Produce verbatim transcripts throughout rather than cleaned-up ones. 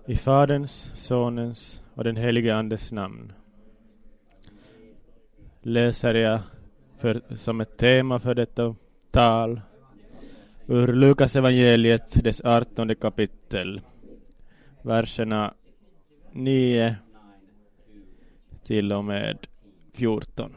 I Faderns, Sonens och den helige Andes namn läser jag för, som ett tema för detta tal ur Lukas evangeliet, dess artonde kapitel, verserna nio till och med fjorton.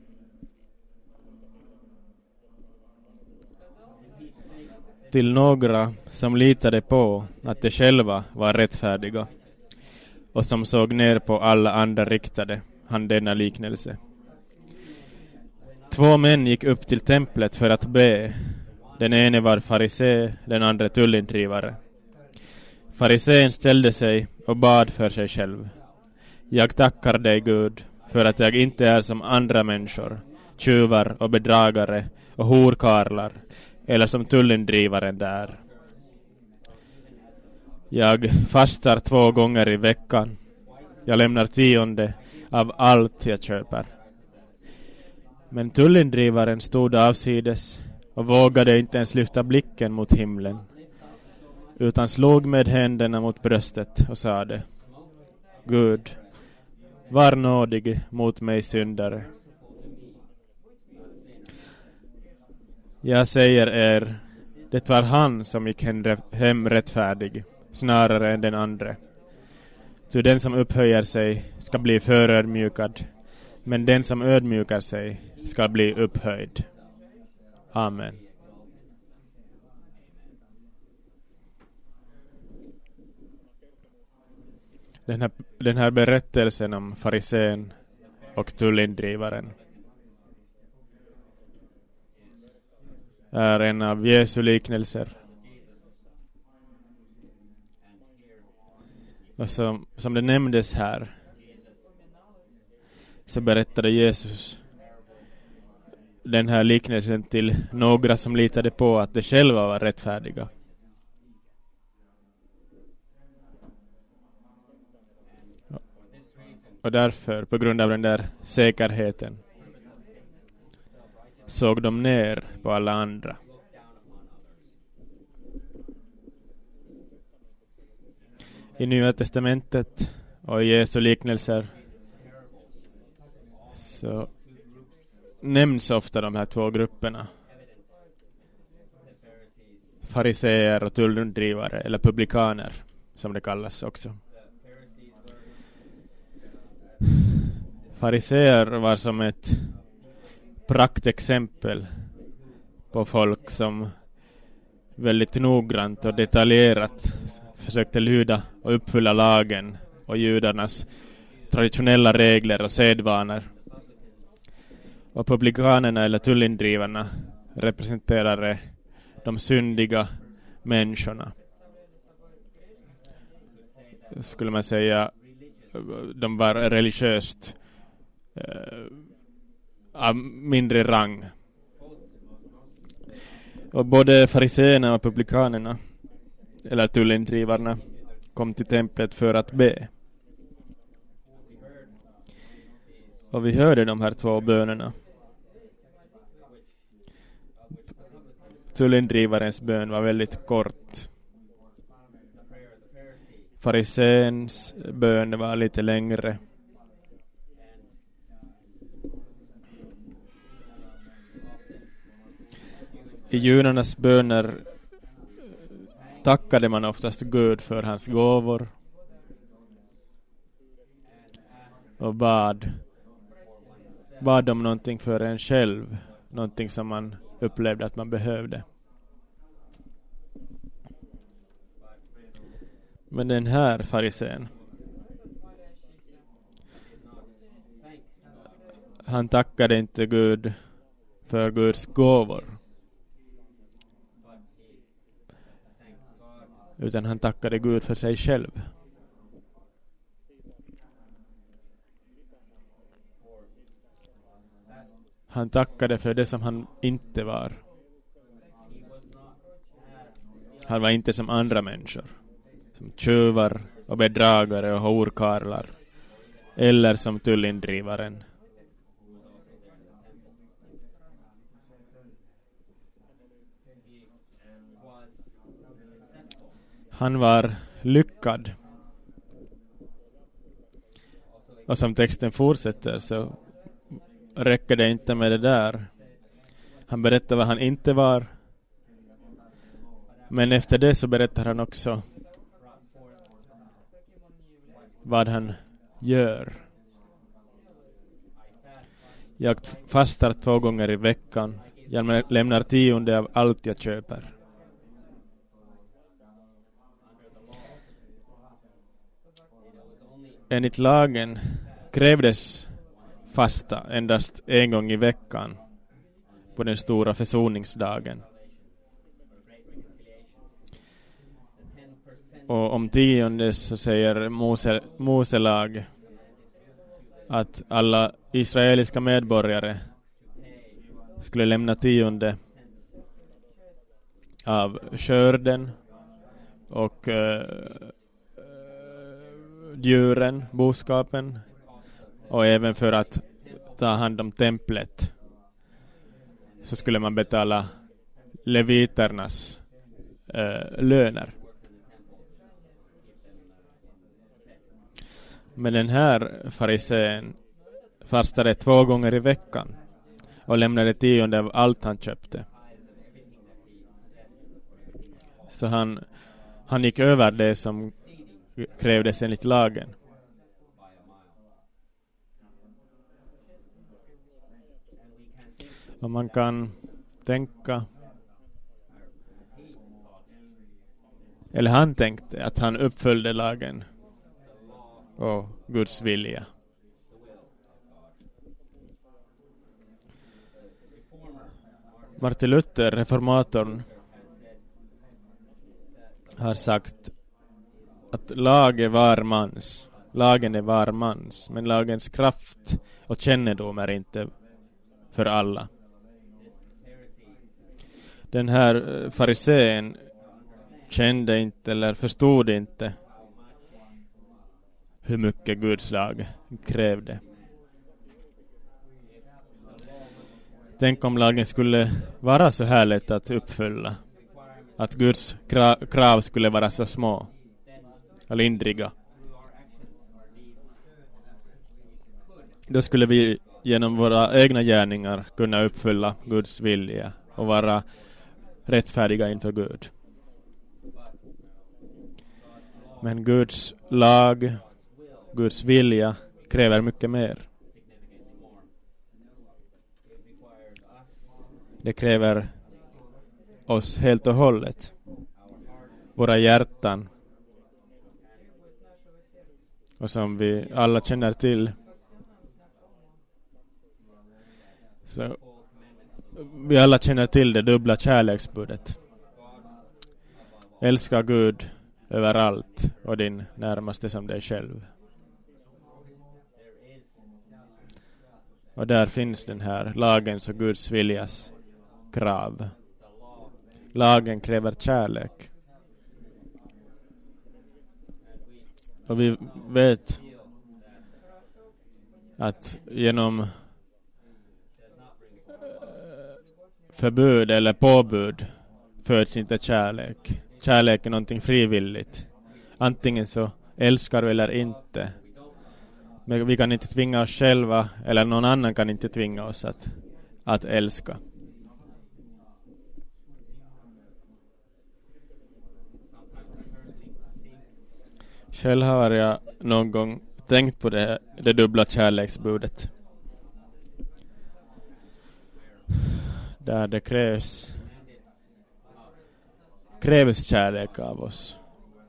Till några som litade på att de själva var rättfärdiga och som såg ner på alla andra riktade han denna liknelse. Två män gick upp till templet för att be. Den ene var farisé, den andra tullindrivare. Farisén ställde sig och bad för sig själv. Jag tackar dig, Gud, för att jag inte är som andra människor, tjuvar och bedragare och horkarlar, eller som tullindrivaren där. Jag fastar två gånger i veckan. Jag lämnar tionde av allt jag köper. Men tullindrivaren stod avsides och vågade inte ens lyfta blicken mot himlen, utan slog med händerna mot bröstet och sade: Gud, var nådig mot mig syndare. Jag säger er, det var han som gick hem rättfärdig, snarare än den andra. Så den som upphöjer sig ska bli förödmjukad, men den som ödmjukar sig ska bli upphöjd. Amen. Den här, den här berättelsen om farisén och tullindrivaren är en av Jesu liknelser. Och som, som det nämndes här, så berättade Jesus den här liknelsen till några som litade på att de själva var rättfärdiga. Och därför, på grund av den där säkerheten, såg de ner på alla andra. I Nya testamentet och i Jesu liknelser så nämns ofta de här två grupperna. Fariseer och tullindrivare, eller publikaner som det kallas också. Fariseer var som ett praktexempel på folk som väldigt noggrant och detaljerat försökte lyda och uppfylla lagen och judarnas traditionella regler och sedvanor. Och publikanerna eller tullindrivarna representerade de syndiga människorna. Skulle man säga, de var religiöst eh, av mindre rang. Och både fariséerna och publikanerna eller tullindrivarna kom till templet för att be. Och vi hörde de här två bönerna. Tullindrivarens bön var väldigt kort. Fariséns bön var lite längre. I judarnas böner tackade man oftast Gud för hans gåvor och bad bad om någonting för en själv, någonting som man upplevde att man behövde. Men den här farisén, han tackade inte Gud för Guds gåvor, utan han tackade Gud för sig själv. Han tackade för det som han inte var. Han var inte som andra människor, som tjuvar och bedragare och horkarlar, eller som tullindrivaren. Han var lyckad Och som texten fortsätter så räcker det inte med det där. Han berättar vad han inte var. Men efter det så berättar han också vad han gör. Jag fastar två gånger i veckan. Jag lämnar tionde av allt jag köper. Enligt lagen krävdes fasta endast en gång i veckan på den stora försoningsdagen. Och om tionde så säger Mose, Mose lag att alla israeliska medborgare skulle lämna tionde av skörden och eh, djuren, boskapen, och även för att ta hand om templet så skulle man betala leviternas eh, löner. Men den här farisén fastade två gånger i veckan och lämnade tionde av allt han köpte. Så han, han gick över det som krävdes enligt lagen. Och man kan tänka, eller han tänkte att han uppföljde lagen och Guds vilja. Martin Luther, reformatorn, har sagt att lag är var mans. Lagen är var mans, men lagens kraft och kännedom är inte för alla. Den här farisén kände inte eller förstod inte hur mycket Guds lag krävde. Tänk om lagen skulle vara så här lätt att uppfylla. Att Guds kra- krav skulle vara så små och lindriga. Då skulle vi genom våra egna gärningar kunna uppfylla Guds vilja och vara rättfärdiga inför Gud. Men Guds lag, Guds vilja kräver mycket mer. Det kräver oss helt och hållet. Våra hjärtan. Och som vi alla känner till, så vi alla känner till det dubbla kärleksbudet. Älska Gud överallt och din närmaste som dig själv. Och där finns den här lagens och Guds viljas krav. Lagen kräver kärlek. Och vi vet att genom förbud eller påbud föds inte kärlek. Kärlek är någonting frivilligt. Antingen så älskar du eller inte. Men vi kan inte tvinga oss själva, eller någon annan kan inte tvinga oss att, att älska. Själv har jag någon gång tänkt på det, det dubbla kärleksbudet. Där det krävs krävs kärlek av oss.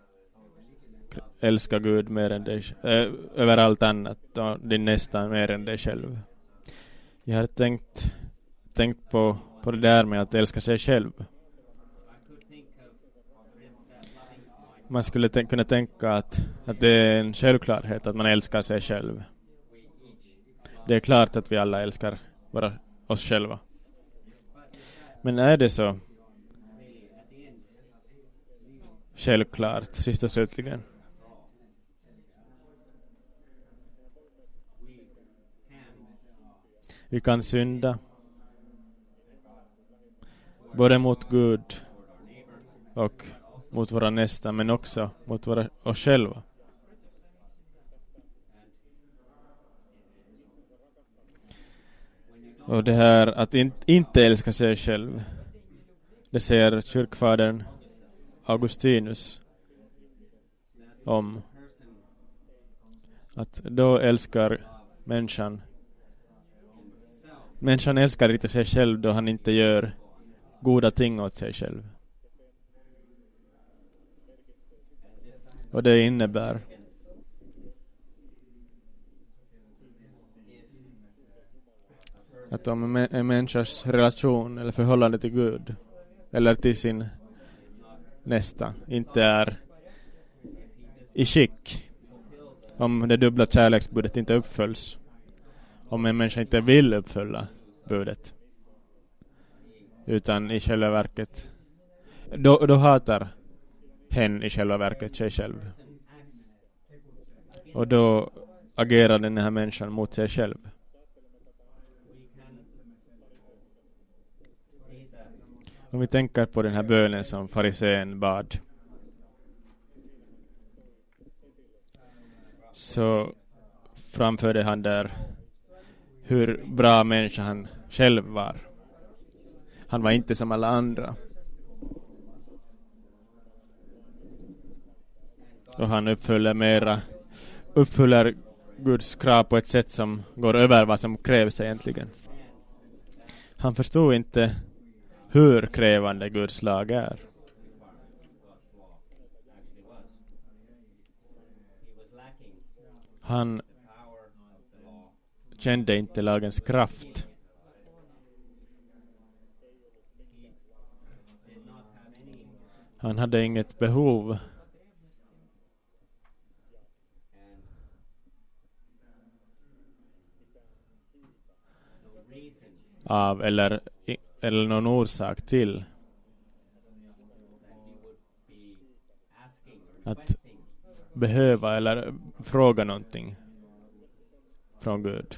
Älska Gud mer än dig, äh, över allt annat och din nästan mer än dig själv. Jag har tänkt tänkt på, på det där med att älska sig själv. Man skulle t- kunna tänka att, att det är en självklarhet att man älskar sig själv. Det är klart att vi alla älskar bara oss själva. Men är det så självklart, sist och slutligen? Vi kan synda både mot Gud och mot våra nästa, men också mot våra, oss själva. Och det här att in, inte älska sig själv, det säger kyrkfadern Augustinus om att då älskar människan människan älskar inte sig själv då han inte gör goda ting åt sig själv. Och det innebär att om en människas relation eller förhållande till Gud eller till sin nästa inte är i skick, om det dubbla kärleksbudet inte uppfölls, om en människa inte vill uppfylla budet utan i själva verket då, då hatar hen i själva verket sig själv, och då agerar den här människan mot sig själv. Om vi tänker på den här bönen som farisén bad, så framförde han där hur bra människa han själv var. Han var inte som alla andra. Och han uppfyller mera uppfyller Guds krav på ett sätt som går över vad som krävs egentligen. Han förstod inte hur krävande Guds lag är. Han kände inte lagens kraft. Han hade inget behov av eller, eller någon orsak till att behöva eller fråga någonting från Gud.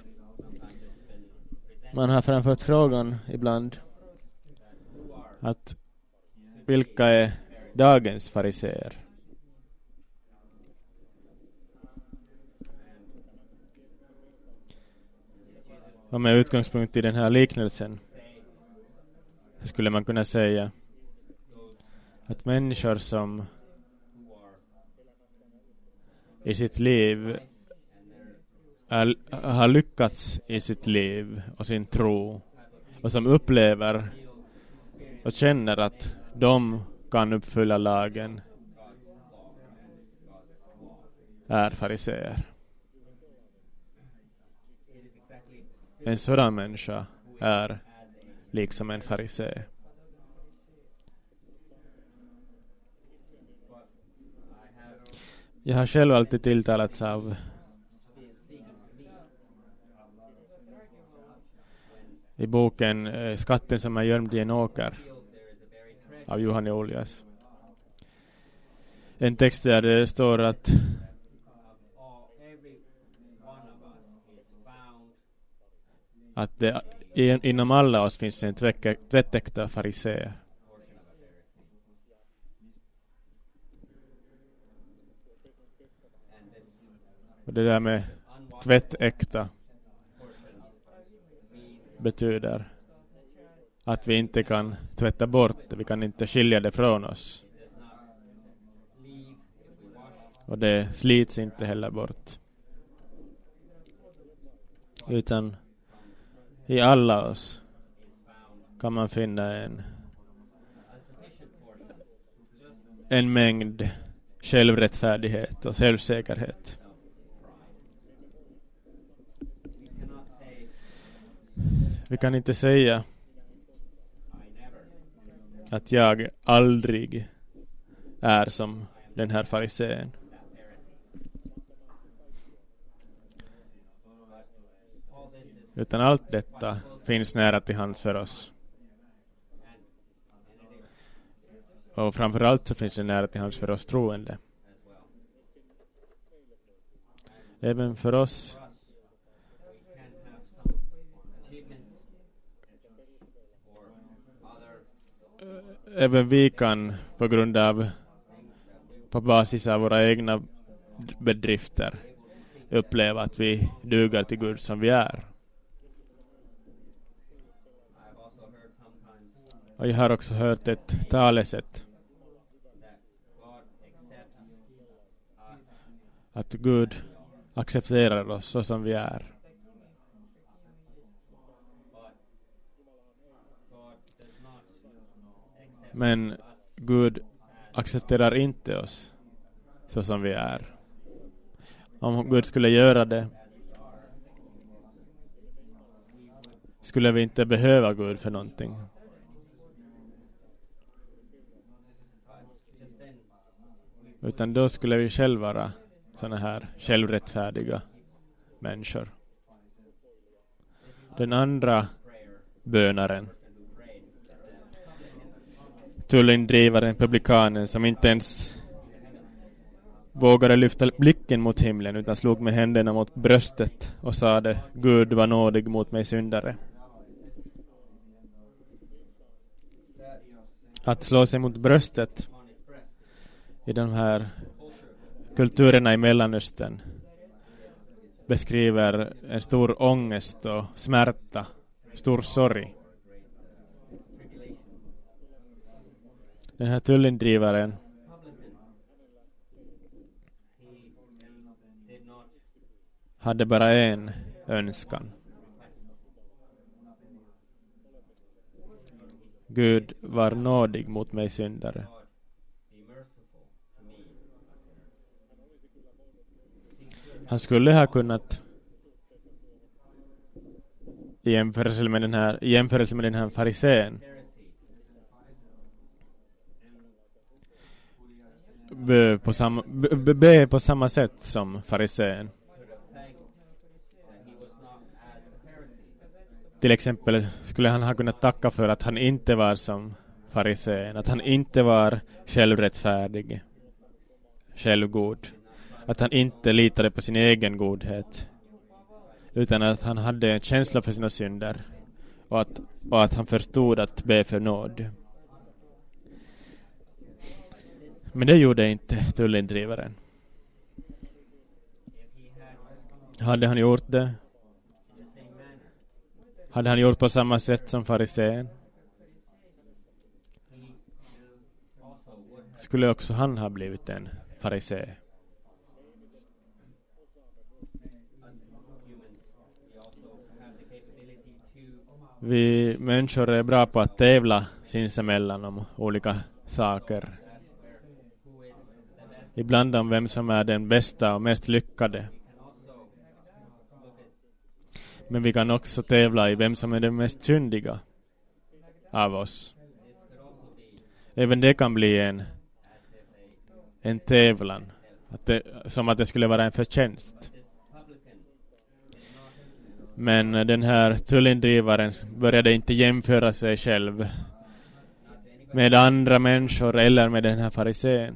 Man har framfört frågan ibland att vilka är dagens fariseer? Och med utgångspunkt i den här liknelsen så skulle man kunna säga att människor som i sitt liv är, har lyckats i sitt liv och sin tro och som upplever och känner att de kan uppfylla lagen är fariseer. En sådan människa är liksom en farisé. Jag har själv alltid tilltalats av i boken eh, Skatten som är gömd i en åker av Johan Julius. En text där det står att att det inom alla oss finns en tvättäkta farisé. Och det där med tvättäkta betyder att vi inte kan tvätta bort det, vi kan inte skilja det från oss. Och det slits inte heller bort. Utan i alla oss kan man finna en en mängd självrättfärdighet och självsäkerhet. Vi kan inte säga att jag aldrig är som den här farisén. Utan allt detta finns nära till hands för oss. Och framförallt så finns det nära till hands för oss troende. Även för oss även vi kan på grund av på basis av våra egna bedrifter uppleva att vi duger till Gud som vi är. Och jag har också hört ett talesätt att Gud accepterar oss så som vi är. Men Gud accepterar inte oss så som vi är. Om Gud skulle göra det skulle vi inte behöva Gud för någonting. Utan då skulle vi själva vara såna här självrättfärdiga människor. Den andra bönaren, tullindrivaren, publikanen, som inte ens vågade lyfta blicken mot himlen utan slog med händerna mot bröstet och sade: Gud var nådig mot mig syndare. Att slå sig mot bröstet i de här kulturerna i Mellanöstern beskriver en stor ångest och smärta, stor sorg. Den här tullindrivaren hade bara en önskan. Gud var nådig mot mig syndare. Han skulle ha kunnat i jämförelse med den här, i jämförelse med den här farisén be på samma, be, be på samma sätt som farisén. Till exempel skulle han ha kunnat tacka för att han inte var som farisén, att han inte var självrättfärdig, självgod, att han inte litade på sin egen godhet, utan att han hade en känsla för sina synder och att, och att han förstod att be för nåd. Men det gjorde inte tullindrivaren. Hade han gjort det, hade han gjort på samma sätt som farisén, skulle också han ha blivit en farisé. Vi människor är bra på att tävla sinsemellan om olika saker. Ibland om vem som är den bästa och mest lyckade. Men vi kan också tävla i vem som är den mest syndiga av oss. Även det kan bli en, en tävlan. Att det, som att det skulle vara en förtjänst. Men den här tullindrivaren började inte jämföra sig själv med andra människor eller med den här farisén.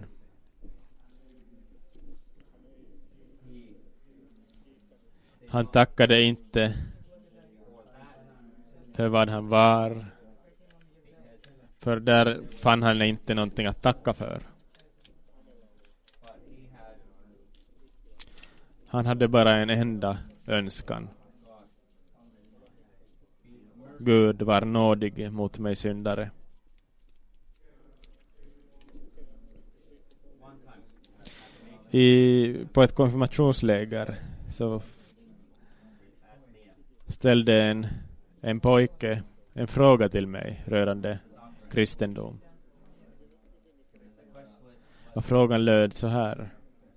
Han tackade inte för vad han var. För där fann han inte någonting att tacka för. Han hade bara en enda önskan. Gud var nådig mot mig syndare. I, på ett konfirmationsläger så ställde en, en pojke en fråga till mig rörande kristendom. Och frågan löd så här: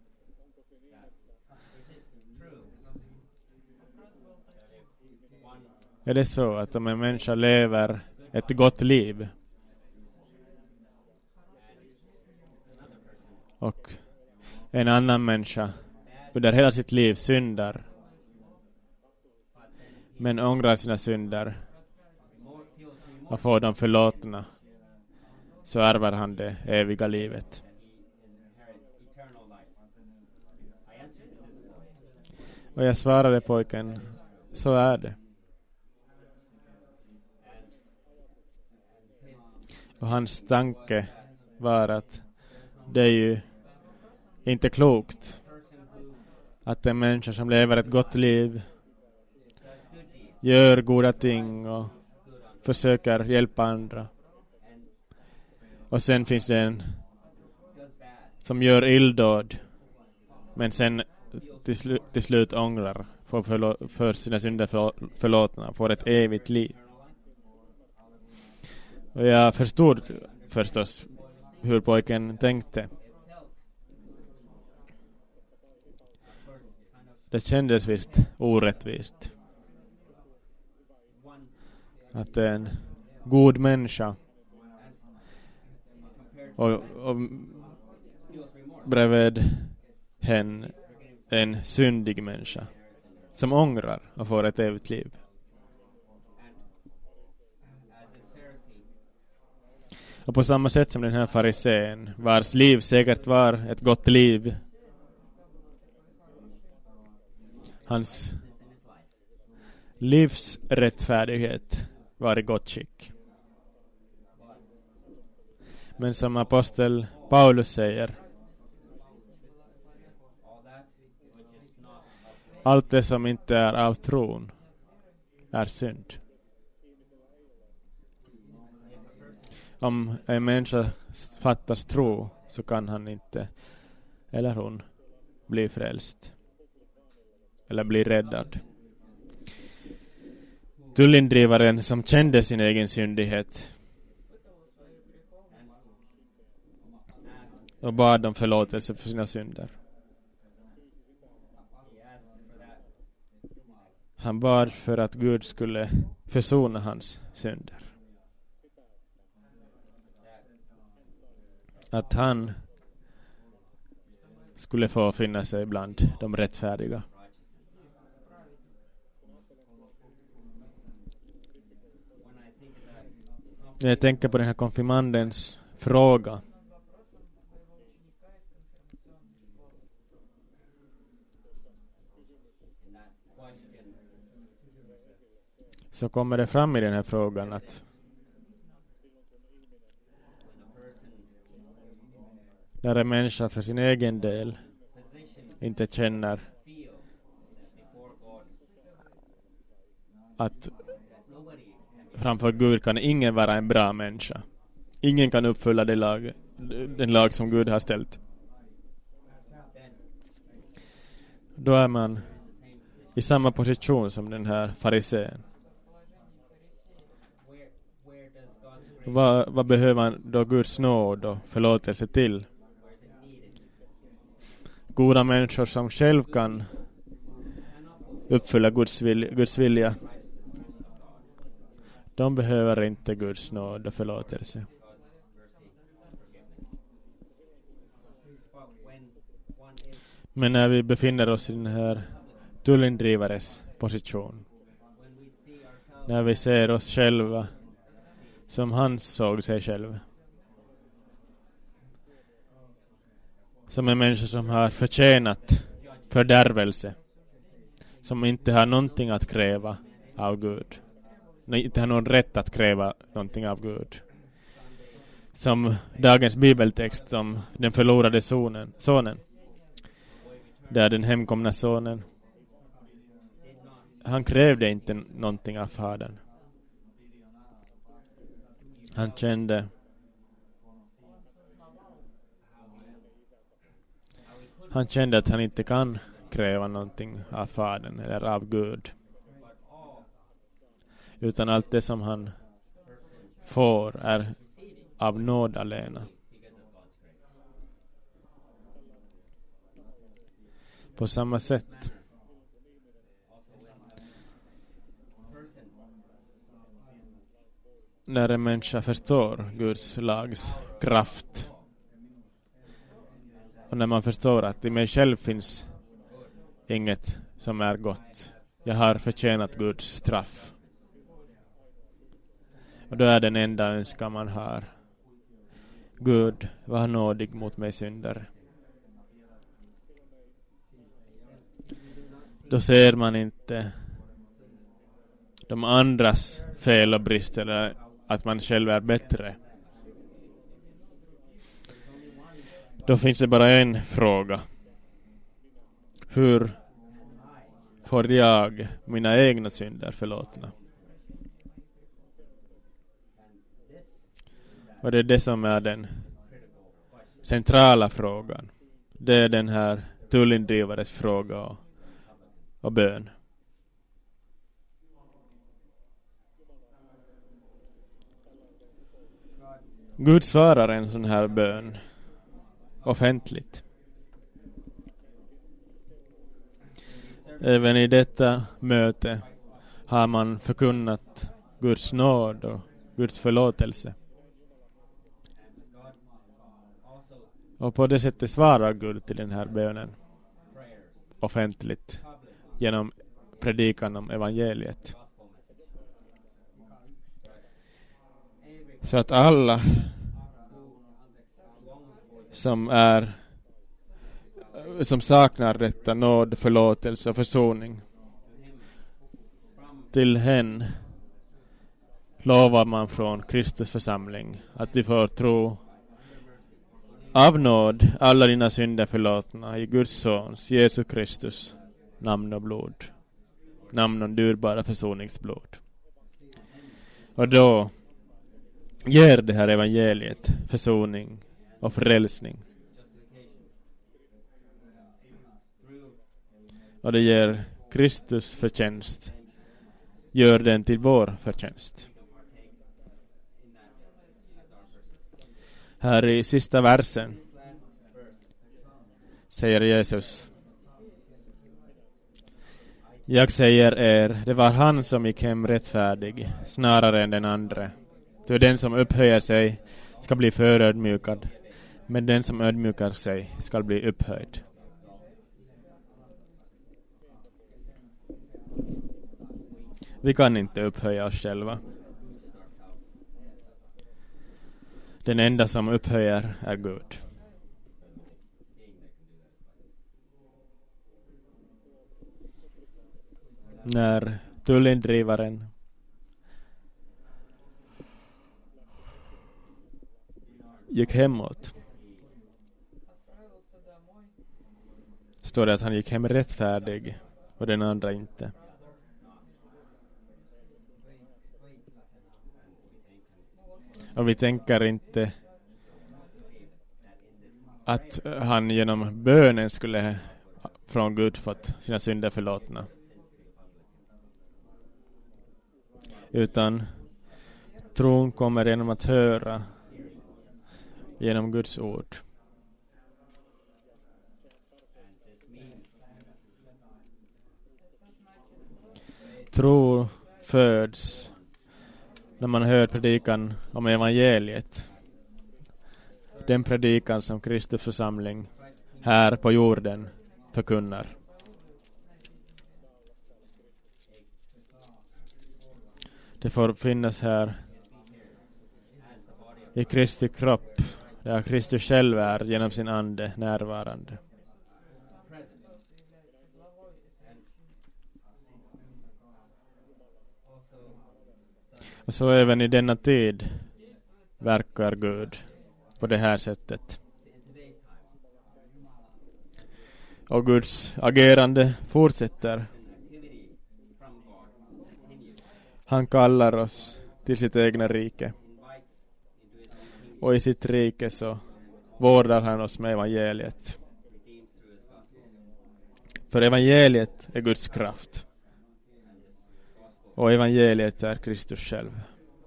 är det så att om en människa lever ett gott liv och en annan människa under hela sitt liv syndar men ångrar sina synder och får dem förlåtna, så ärver han det eviga livet? Och jag svarade pojken: så är det. Och hans tanke var att det är ju inte klokt att en människa som lever ett gott liv, gör goda ting och försöker hjälpa andra, Och sen finns det en som gör illdåd men sen till, slu- till slut ångrar för, förlå- för sina synder för, förlåtna, får ett evigt liv. Och jag förstod förstås hur pojken tänkte. Det kändes visst orättvist att en god människa och, och bredvid hen en syndig människa som ångrar och får ett evigt liv. Och på samma sätt som den här farisén, vars liv säkert var ett gott liv, hans livsrättfärdighet var i gott skick. Men som apostel Paulus säger, allt det som inte är av tron är synd. Om en människa fattas tro så kan han inte eller hon bli frälst eller bli räddad. Tullindrivaren som kände sin egen syndighet och bad om förlåtelse för sina synder. Han bad för att Gud skulle försona hans synder. Att han skulle få finna sig bland de rättfärdiga. Jag tänker på den här konfirmandens fråga. Så kommer det fram i den här frågan att när en människa för sin egen del inte känner att framför Gud kan ingen vara en bra människa. Ingen kan uppfylla den lag, den lag som Gud har ställt. Då är man i samma position som den här farisén. Vad, vad behöver man då Guds nåd och förlåtelse till? Goda människor som själv kan uppfylla Guds vilja, Guds vilja. De behöver inte Guds nåd och förlåtelse. Men när vi befinner oss i den här tullindrivares position, när vi ser oss själva som han såg sig själv, som en människa som har förtjänat fördärvelse, som inte har någonting att kräva av Gud, inte har någon rätt att kräva någonting av Gud, som dagens bibeltext om den förlorade sonen, sonen, där den hemkomna sonen, han krävde inte någonting av fadern. Han kände han kände att han inte kan kräva någonting av fadern eller av Gud, utan allt det som han får är av nåd alena. På samma sätt när en människa förstår Guds lags kraft och när man förstår att i mig själv finns inget som är gott, jag har förtjänat Guds straff, och då är den enda önskan man har: Gud, var nådig mot mig syndare. Då ser man inte de andras fel och brister eller att man själv är bättre. Då finns det bara en fråga: hur får jag mina egna synder förlåtna? Och det är det som är den centrala frågan. Det är den här tullindrivares fråga och, och bön. Gud svarar en sån här bön offentligt. Även i detta möte har man förkunnat Guds nåd och Guds förlåtelse. Och på det sättet svarar Gud till den här bönen offentligt genom predikan om evangeliet. Så att alla som är som saknar detta nåd, förlåtelse och försoning, till hen lovar man från Kristus församling att du får tro av nåd alla dina synder förlåtna i Guds sons, Jesus Kristus, namn och blod. Namn och dyrbara försoningsblod. Och då ger det här evangeliet försoning och frälsning. Och det ger Kristus förtjänst. Gör den till vår förtjänst. Här i sista versen säger Jesus: jag säger er, det var han som gick hem rättfärdig, snarare än den andra. Ty den som upphöjer sig ska bli förödmjukad, men den som ödmjukar sig ska bli upphöjd. Vi kan inte upphöja oss själva. Den enda som upphöjer är Gud. När tullindrivaren gick hemåt, står det att han gick hem rättfärdig och den andra inte. Och vi tänker inte att han genom bönen skulle från Gud fått sina synder förlåtna. Utan tron kommer genom att höra, genom Guds ord. Tro föds när man hör predikan om evangeliet. Den predikan som Kristus församling här på jorden förkunnar. Det får finnas här i Kristi kropp, där Kristus själv är genom sin ande närvarande. Och så även i denna tid verkar Gud på det här sättet. Och Guds agerande fortsätter. Han kallar oss till sitt egna rike. Och i sitt rike så vårdar han oss med evangeliet. För evangeliet är Guds kraft. Och evangeliet är Kristus själv.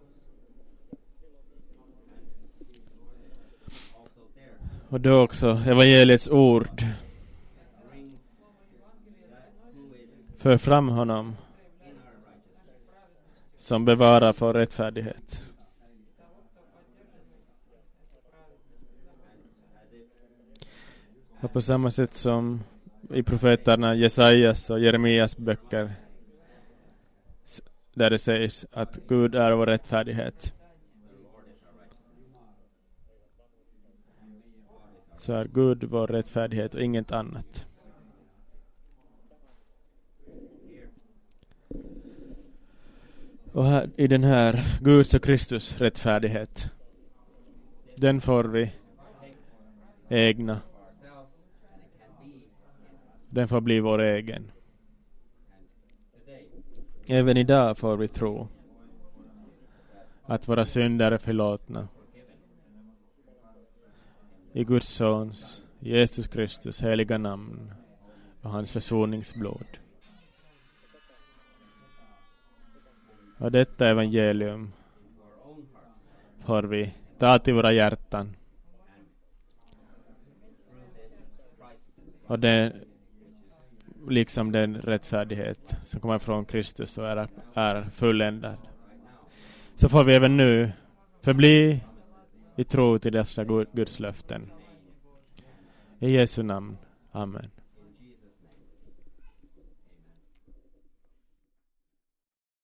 Och då också evangeliets ord för fram honom som bevarar för rättfärdighet. Och på samma sätt som i profeterna Jesajas och Jeremias böcker, där det sägs att Gud är vår rättfärdighet, så är Gud vår rättfärdighet och inget annat. Och här, i den här Guds och Kristus rättfärdighet, den får vi egna. Den får bli vår egen. Även idag får vi tro att våra synder är förlåtna i Guds sons, Jesus Kristus heliga namn och hans försoningsblod. Och detta evangelium får vi ta till våra hjärtan. Och det liksom den rättfärdighet som kommer från Kristus och är, är fulländad. Så får vi även nu förbli i tro till dessa Guds löften. I Jesu namn. Amen.